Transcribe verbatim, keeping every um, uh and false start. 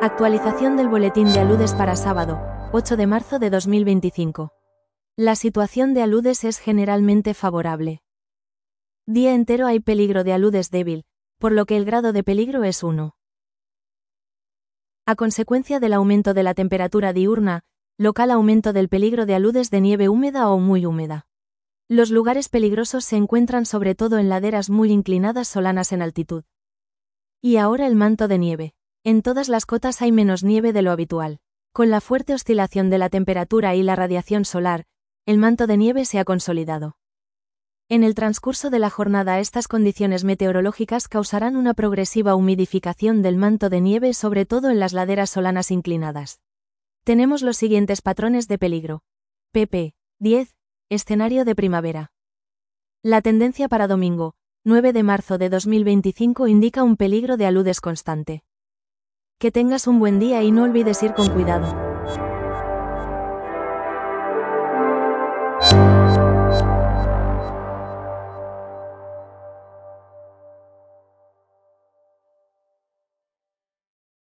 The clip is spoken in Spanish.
Actualización del boletín de aludes para sábado, ocho de marzo de dos mil veinticinco. La situación de aludes es generalmente favorable. Día entero hay peligro de aludes débil, por lo que el grado de peligro es uno. A consecuencia del aumento de la temperatura diurna, local aumento del peligro de aludes de nieve húmeda o muy húmeda. Los lugares peligrosos se encuentran sobre todo en laderas muy inclinadas solanas en altitud. Y ahora el manto de nieve. En todas las cotas hay menos nieve de lo habitual. Con la fuerte oscilación de la temperatura y la radiación solar, el manto de nieve se ha consolidado. En el transcurso de la jornada estas condiciones meteorológicas causarán una progresiva humidificación del manto de nieve sobre todo en las laderas solanas inclinadas. Tenemos los siguientes patrones de peligro. pp. diez. Escenario de primavera. La tendencia para domingo, nueve de marzo de dos mil veinticinco indica un peligro de aludes constante. Que tengas un buen día y no olvides ir con cuidado.